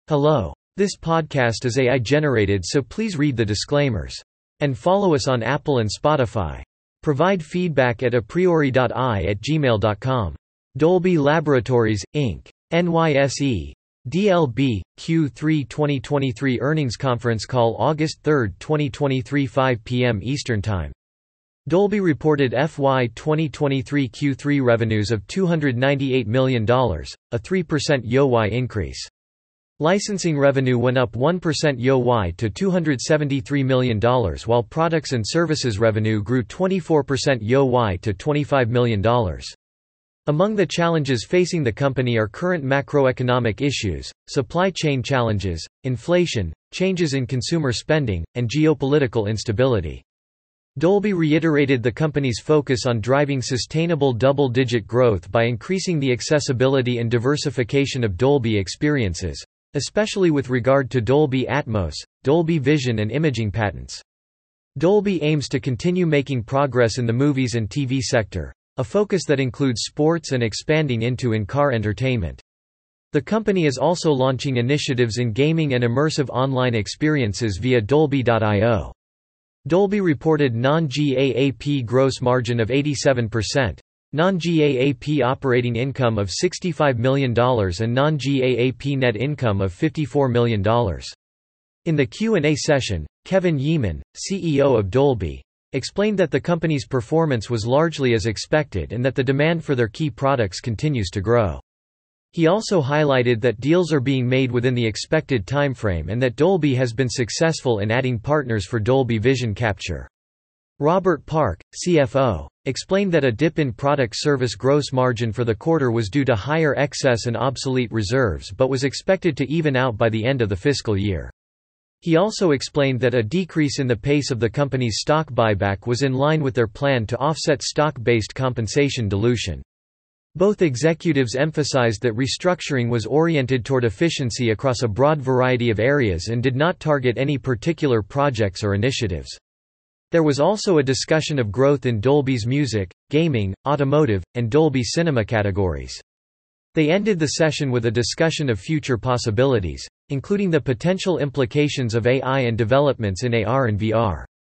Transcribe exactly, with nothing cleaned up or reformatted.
Hello. This podcast is A I generated, so please read the disclaimers. And follow us on Apple and Spotify. Provide feedback at a priori dot I at gmail dot com. Dolby Laboratories, Incorporated. N Y S E. D L B, Q three twenty twenty-three Earnings Conference Call August third twenty twenty-three five p m Eastern Time. Dolby reported F Y twenty twenty-three Q three revenues of two hundred ninety-eight million dollars, a three percent Y O Y increase. Licensing revenue went up one percent Y O Y to two hundred seventy-three million dollars, while products and services revenue grew twenty-four percent Y O Y to twenty-five million dollars. Among the challenges facing the company are current macroeconomic issues, supply chain challenges, inflation, changes in consumer spending, and geopolitical instability. Dolby reiterated the company's focus on driving sustainable double-digit growth by increasing the accessibility and diversification of Dolby experiences, especially with regard to Dolby Atmos, Dolby Vision and imaging patents. Dolby aims to continue making progress in the movies and T V sector, a focus that includes sports and expanding into in-car entertainment. The company is also launching initiatives in gaming and immersive online experiences via Dolby dot I O. Dolby reported non-GAAP gross margin of eighty-seven percent, non-GAAP operating income of sixty-five million dollars and non-GAAP net income of fifty-four million dollars. In the Q and A session, Kevin Yeaman, C E O of Dolby, explained that the company's performance was largely as expected and that the demand for their key products continues to grow. He also highlighted that deals are being made within the expected timeframe and that Dolby has been successful in adding partners for Dolby Vision capture. Robert Park, C F O, explained that a dip in product service gross margin for the quarter was due to higher excess and obsolete reserves but was expected to even out by the end of the fiscal year. He also explained that a decrease in the pace of the company's stock buyback was in line with their plan to offset stock-based compensation dilution. Both executives emphasized that restructuring was oriented toward efficiency across a broad variety of areas and did not target any particular projects or initiatives. There was also a discussion of growth in Dolby's music, gaming, automotive, and Dolby Cinema categories. They ended the session with a discussion of future possibilities, including the potential implications of A I and developments in A R and V R.